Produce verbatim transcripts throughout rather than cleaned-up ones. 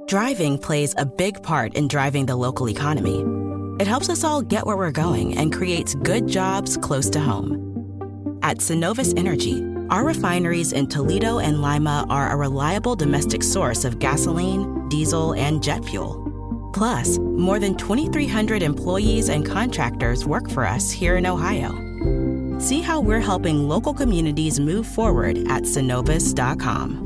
Driving plays a big part in driving the local economy. It helps us all get where we're going and creates good jobs close to home. At Synovus Energy, our refineries in Toledo and Lima are a reliable domestic source of gasoline, diesel, and jet fuel. Plus, more than twenty-three hundred employees and contractors work for us here in Ohio. See how we're helping local communities move forward at synovus dot com.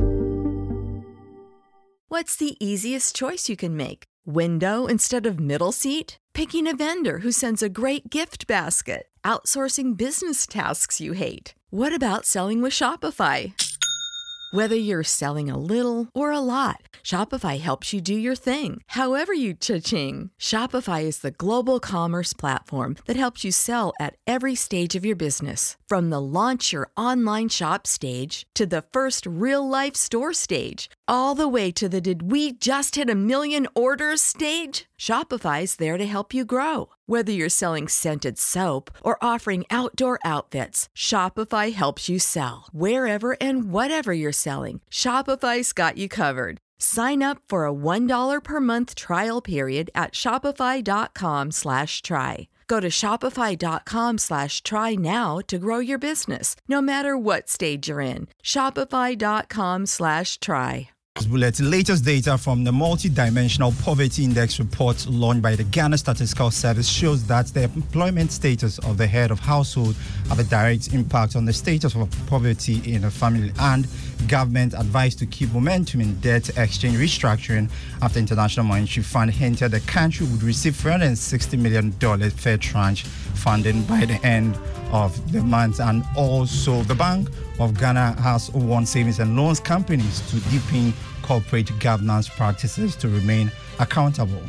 What's the easiest choice you can make? Window instead of middle seat? Picking a vendor who sends a great gift basket? Outsourcing business tasks you hate? What about selling with Shopify? Whether you're selling a little or a lot, Shopify helps you do your thing, however you cha-ching. Shopify is the global commerce platform that helps you sell at every stage of your business. From the launch your online shop stage to the first real-life store stage, all the way to the did we just hit a million orders stage. Shopify's there to help you grow. Whether you're selling scented soap or offering outdoor outfits, Shopify helps you sell. Wherever and whatever you're selling, Shopify's got you covered. Sign up for a one dollar per month trial period at shopify.com slash try. Go to shopify.com slash try now to grow your business, no matter what stage you're in. Shopify.com slash try. Bulletin. Latest data from the Multi-Dimensional Poverty Index report launched by the Ghana Statistical Service shows that the employment status of the head of household have a direct impact on the status of poverty in a family, and government advised to keep momentum in debt exchange restructuring after International Monetary Fund hinted the country would receive three hundred sixty million dollars fair tranche funding by the end of the month. And also the Bank of Ghana has warned savings and loans companies to deepen corporate governance practices to remain accountable.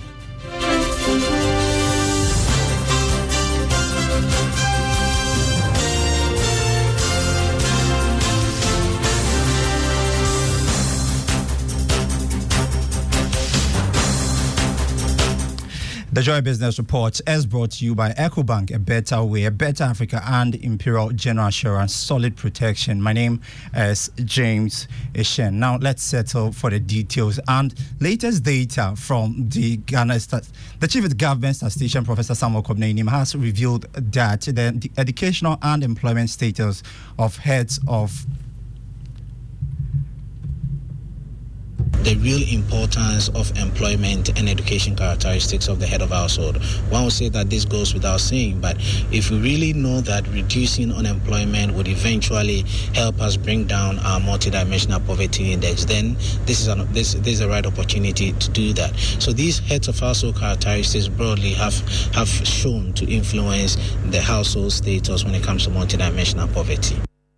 The Joy Business Report is brought to you by EcoBank, a better way, a better Africa, and Imperial General Assurance, solid protection. My name is James Ishen. Now let's settle for the details. And latest data from the Ghana, the Chief of Government Statistician, Professor Samuel Kobnei, has revealed that the educational and employment status of heads of the real importance of employment and education characteristics of the head of household. One would say that this goes without saying, but if we really know that reducing unemployment would eventually help us bring down our multidimensional poverty index, then this is an, this, this is the right opportunity to do that. So these heads of household characteristics broadly have, have shown to influence the household status when it comes to multidimensional poverty.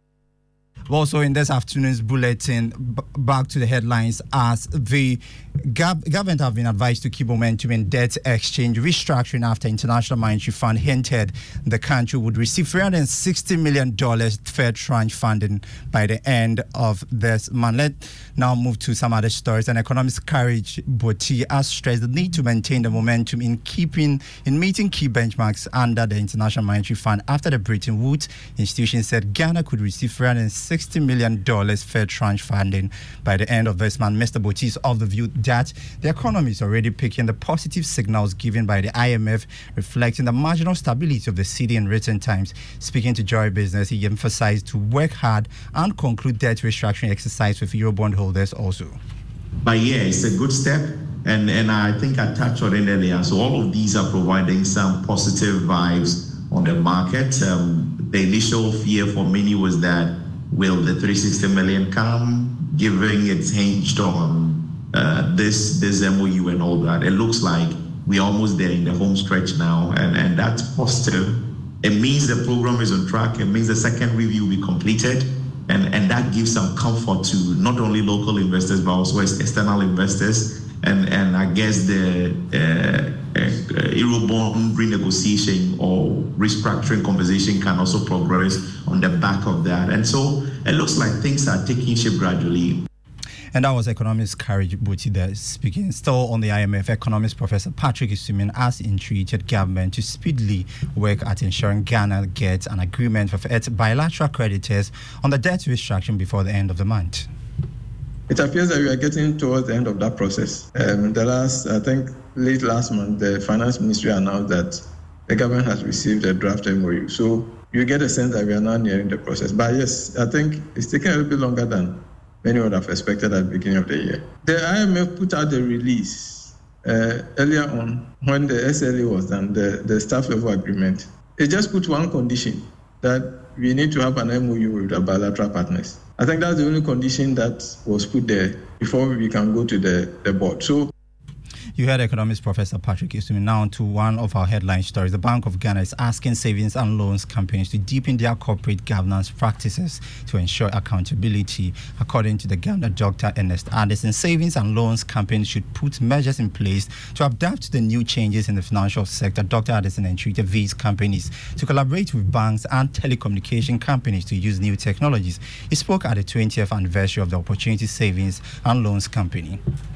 Also in this afternoon's bulletin, b- back to the headlines, as the gov- government have been advised to keep momentum in debt exchange restructuring after International Monetary Fund hinted the country would receive three hundred sixty million dollars fair tranche funding by the end of this month. Let's now move to some other stories. And economist Courage Boti has stressed the need to maintain the momentum in keeping in meeting key benchmarks under the International Monetary Fund after the Bretton Woods institution said Ghana could receive three hundred sixty million dollars fair tranche funding by the end of this month. Mister Boti is of the view that the economy is already picking the positive signals given by the I M F, reflecting the marginal stability of the city in recent times. Speaking to Joy Business, he emphasized to work hard and conclude debt restructuring exercise with Eurobond holders also. But yeah, it's a good step, and, and I think I touched on it earlier. So all of these are providing some positive vibes on the market. Um, the initial fear for many was that will the three hundred sixty million come, given it's hinged on uh, this this M O U and all that. It looks like we're almost there in the home stretch now, and, and that's positive. It means the program is on track. It means the second review will be completed, and, and that gives some comfort to not only local investors, but also external investors. And, and I guess the uh, uh, Eurobond renegotiation or restructuring conversation can also progress on the back of that. And so it looks like things are taking shape gradually. And that was economist Courage Boti there speaking. Still on the I M F, economist Professor Patrick Isumin has entreated government to speedily work at ensuring Ghana gets an agreement with its bilateral creditors on the debt restructuring before the end of the month. It appears that we are getting towards the end of that process. Um, the last, I think, late last month, the Finance Ministry announced that the government has received a draft M O U. So you get a sense that we are now nearing the process. But yes, I think it's taken a little bit longer than many would have expected at the beginning of the year. The I M F put out the release uh, earlier on when the S L A was done, the, the staff level agreement. It just put one condition, that we need to have an M O U with our bilateral partners. I think that's the only condition that was put there before we can go to the, the board. So, you heard economist Professor Patrick Isumi. Now to one of our headline stories. The Bank of Ghana is asking savings and loans companies to deepen their corporate governance practices to ensure accountability. According to the Governor, Doctor Ernest Addison, savings and loans companies should put measures in place to adapt to the new changes in the financial sector. Doctor Addison entreated these companies to collaborate with banks and telecommunication companies to use new technologies. He spoke at the twentieth anniversary of the Opportunity Savings and Loans Company.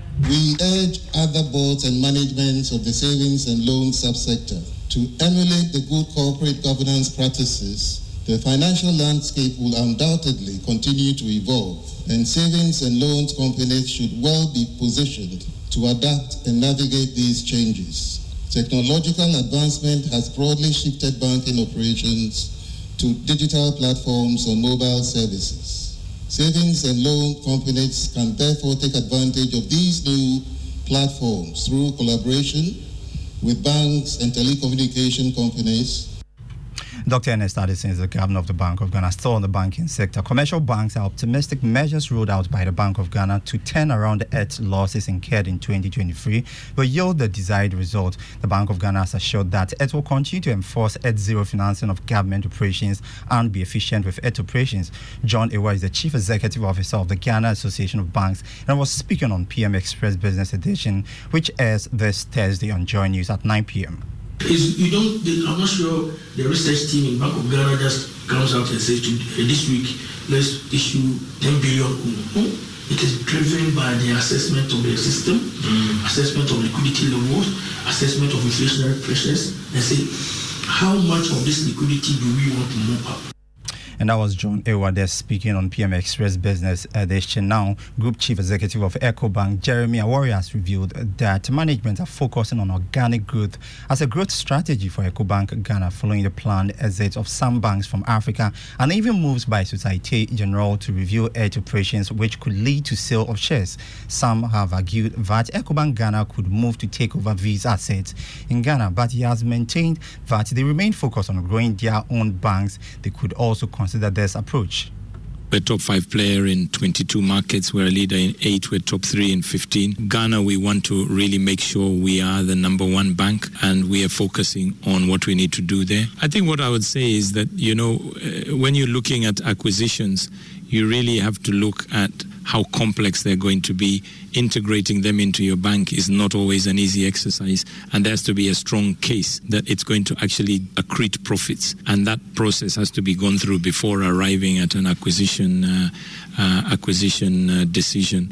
We urge other boards and managements of the savings and loan subsector to emulate the good corporate governance practices. The financial landscape will undoubtedly continue to evolve, and savings and loans companies should well be positioned to adapt and navigate these changes. Technological advancement has broadly shifted banking operations to digital platforms on mobile services. Savings and loan companies can therefore take advantage of these new platforms through collaboration with banks and telecommunication companies. Doctor Ernest Addison is the governor of the Bank of Ghana. Still on the banking sector, commercial banks are optimistic measures rolled out by the Bank of Ghana to turn around the eight losses incurred in twenty twenty-three will yield the desired result. The Bank of Ghana has assured that it will continue to enforce eight zero financing of government operations and be efficient with eight operations. John Ewa is the Chief Executive Officer of the Ghana Association of Banks and was speaking on P M Express Business Edition, which airs this Thursday on Joy News at nine p.m. Is you don't. They, I'm not sure the research team in Bank of Ghana just comes out and says to, uh, this week let's issue ten billion. No, it is driven by the assessment of the system, mm. assessment of liquidity levels, assessment of inflationary pressures, and say how much of this liquidity do we want to move up. And that was John Ewa there speaking on P M Express Business Edition. Now, Group Chief Executive of EcoBank, Jeremy Awori, has revealed that management are focusing on organic growth as a growth strategy for EcoBank Ghana following the planned exit of some banks from Africa and even moves by Societe Generale to review eight operations which could lead to sale of shares. Some have argued that EcoBank Ghana could move to take over these assets in Ghana, but he has maintained that they remain focused on growing their own banks. They could also consider this approach. We're top five player in twenty-two markets. We're a leader in eight. We're top three in fifteen. Ghana, we want to really make sure we are the number one bank, and we are focusing on what we need to do there. I think what I would say is that, you know, uh, when you're looking at acquisitions, you really have to look at how complex they're going to be. Integrating them into your bank is not always an easy exercise, and there has to be a strong case that it's going to actually accrete profits, and that process has to be gone through before arriving at an acquisition uh, uh, acquisition uh, decision.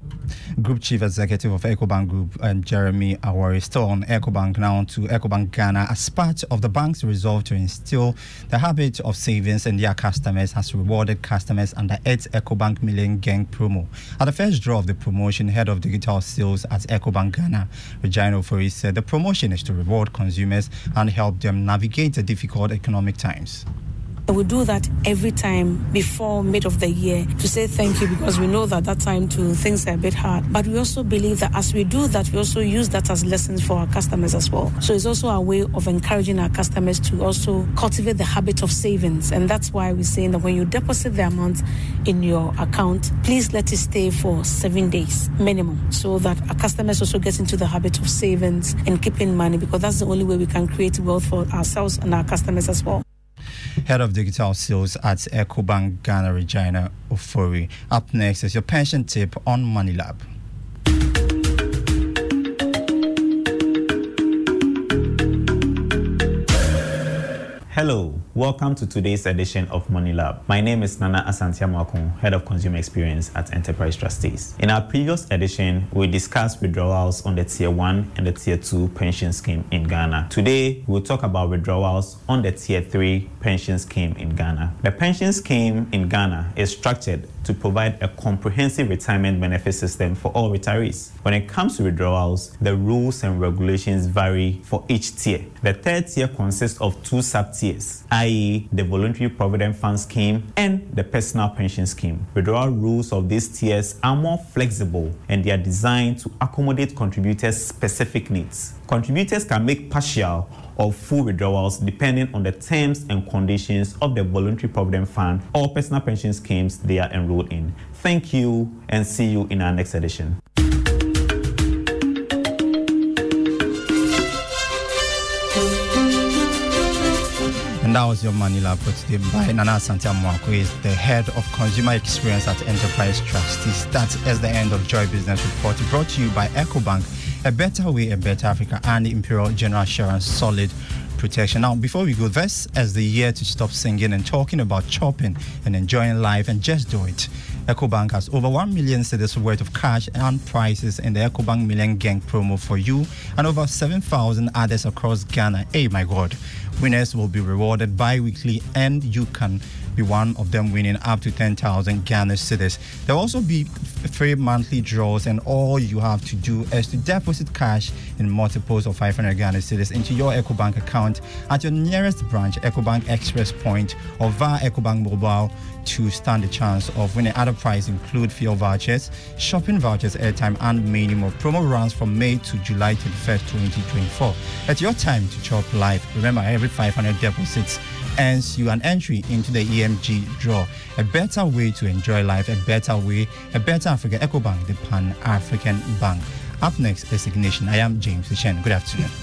Group Chief Executive of EcoBank Group, and Jeremy Awori, still on EcoBank now to EcoBank Ghana. As part of the bank's resolve to instill the habit of savings in their customers, has rewarded customers under its EcoBank Million Gang promo. At the first draw of the promotion, head of digital sales at EcoBank Ghana, Regina Ofori, said the promotion is to reward consumers and help them navigate the difficult economic times. We do that every time before mid of the year to say thank you, because we know that that time too things are a bit hard. But we also believe that as we do that, we also use that as lessons for our customers as well. So it's also a way of encouraging our customers to also cultivate the habit of savings. And that's why we're saying that when you deposit the amount in your account, please let it stay for seven days minimum, so that our customers also get into the habit of savings and keeping money, because that's the only way we can create wealth for ourselves and our customers as well. Head of Digital Sales at EcoBank Ghana, Regina Ofori. Up next is your pension tip on MoneyLab. Hello, Welcome to today's edition of Money Lab. My name is Nana Asante-Amoako, Head of Consumer Experience at Enterprise Trustees. In our previous edition, we discussed withdrawals on the Tier one and the Tier two pension scheme in Ghana. Today, we'll talk about withdrawals on the Tier three pension scheme in Ghana. The pension scheme in Ghana is structured to provide a comprehensive retirement benefit system for all retirees. When it comes to withdrawals, the rules and regulations vary for each tier. The third tier consists of two sub-tiers, that is the Voluntary Provident Fund Scheme and the Personal Pension Scheme. Withdrawal rules of these tiers are more flexible and they are designed to accommodate contributors' specific needs. Contributors can make partial or full withdrawals depending on the terms and conditions of the Voluntary Provident Fund or personal pension schemes they are enrolled in. Thank you and see you in our next edition. And that was your Money Lab for today by Nana Asante-Amoako, who is the Head of Consumer Experience at Enterprise Trustees. That is the end of Joy Business Report, brought to you by EcoBank, a better way, a better Africa, and Imperial General Assurance Solid Protection. Now, before we go, this is the year to stop singing and talking about chopping and enjoying life, and just do it. EcoBank has over one million cedis worth of cash and prizes in the EcoBank Million Gang promo for you and over seven thousand others across Ghana. Hey, my God. Winners will be rewarded bi-weekly, and you can be one of them winning up to ten thousand Ghana cedis. There will also be three monthly draws, and all you have to do is to deposit cash in multiples of five hundred Ghana cedis into your EcoBank account at your nearest branch, EcoBank Express Point, or via EcoBank Mobile to stand the chance of winning. Other prizes include fuel vouchers, shopping vouchers, airtime, and many more. Promo runs from May to July thirty-first, twenty twenty-four. It's your time to chop live. Remember, every five hundred deposits earns you an entry into the E M G draw. A better way to enjoy life, a better way, a better Africa. EcoBank, the Pan-African Bank. Up next is Ignition. I am James Chen. Good afternoon.